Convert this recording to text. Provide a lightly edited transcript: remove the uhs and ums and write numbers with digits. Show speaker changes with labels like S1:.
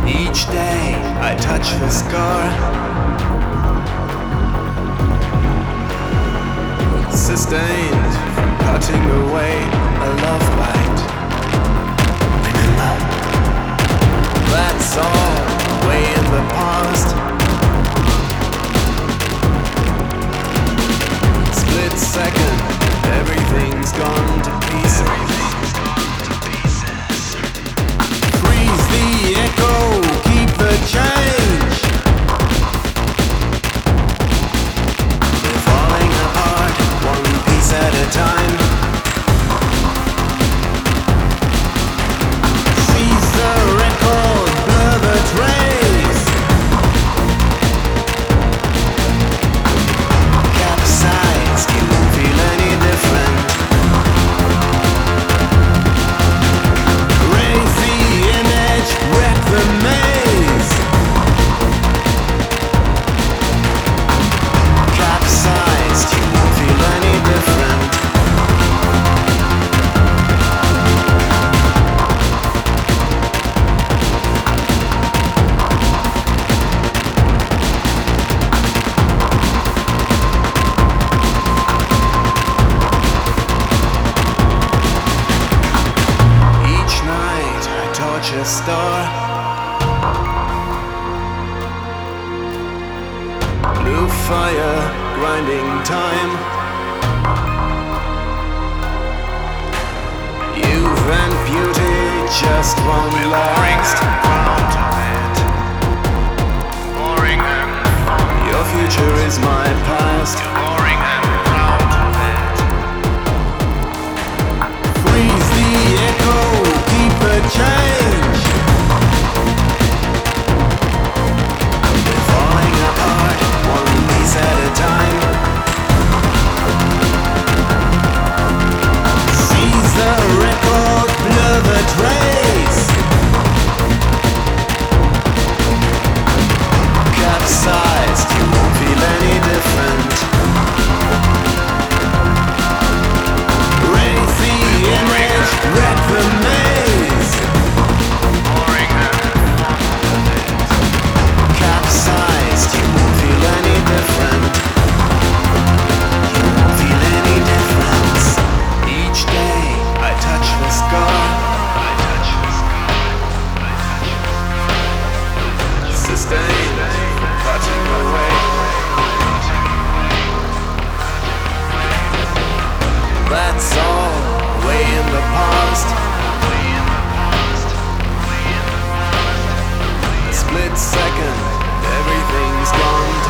S1: Each day I touch the scar, sustained from cutting away a love bite. Remember, that's all way in the past. Split second, everything's gone to pieces. Freeze the echo, keep the change. We're falling apart, one piece at a time. Seize the record, blur the trace. Capsized, you won't feel any different. Raise the image, wreck the maze. Capsized, you won't feel any different. Each night I torch a star. Blue fire, grinding time. Youth and beauty just won't last. Your future is my past. Freeze the echo, keep the change. We're falling apart, one piece at a time. Seize the record, blur the trace. Capsized, you won't feel any different. Raise the image, wreck the maze. Capsized, you won't feel any different. You won't feel any difference. Each day I touch the scar, sustained, cutting away. That's all way in the past. Split second, everything's gone